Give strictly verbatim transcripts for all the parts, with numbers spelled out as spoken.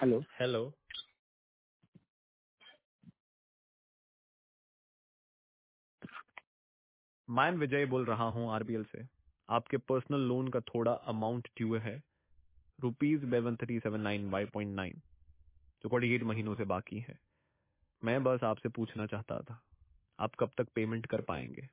Hello. Hello. मैं विजय बोल रहा हूँ आरबीएल से। आपके पर्सनल लोन का थोड़ा अमाउंट ड्यू है, rupees seven three seven ninety point nine, जो फोर्टी एट महीनों से बाकी है। मैं बस आपसे पूछना चाहता था, आप कब तक पेमेंट कर पाएंगे?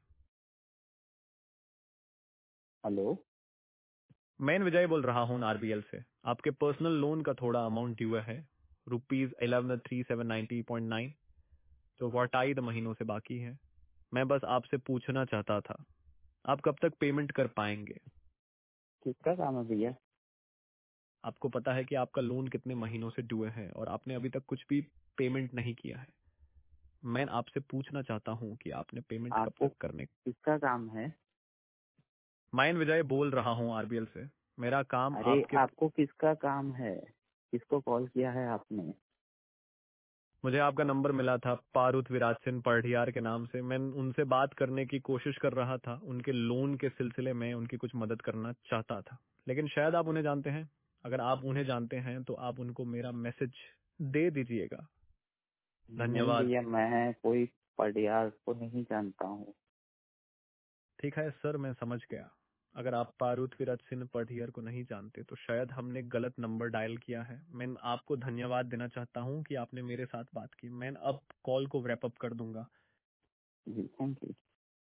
हेलो। मैं विजय बोल रहा हूँ आरबीएल से। आपके पर्सनल लोन का थोड़ा अमाउंट ड्यू है, rupees eleven three seven ninety point nine, जो फोर्टी एट महीनों से बाकी है। मैं बस आपसे पूछना चाहता था, आप कब तक पेमेंट कर पाएंगे? किसका काम है भैया? आपको पता है कि आपका लोन कितने महीनों से ड्यू है और आपने अभी तक कुछ भी पेमेंट नहीं किया है। मैं आपसे पूछना चाहता हूं कि आपने पेमेंट कब आपको तक करने। किसका काम है? मैं विजय बोल रहा हूं आरबीएल से। मेरा काम अरे आपके आपको किसका काम है? किसको कॉल किया है आपने? मुझे आपका नंबर मिला था पारुत विराज सिंह पढ़ियार के नाम से। मैं उनसे बात करने की कोशिश कर रहा था, उनके लोन के सिलसिले में उनकी कुछ मदद करना चाहता था, लेकिन शायद आप उन्हें जानते हैं। अगर आप उन्हें जानते हैं तो आप उनको मेरा मैसेज दे दीजिएगा। नहीं धन्यवाद। भैया, मैं कोई पटियार को नहीं जानता हूँ। ठीक है सर, मैं समझ गया। अगर आप पारुत विराज सिंह पढ़ियर को नहीं जानते तो शायद हमने गलत नंबर डायल किया है। मैं आपको धन्यवाद देना चाहता हूं कि आपने मेरे साथ बात की। मैं अब कॉल को रैप अप कर दूंगा। जी, थैंक यू।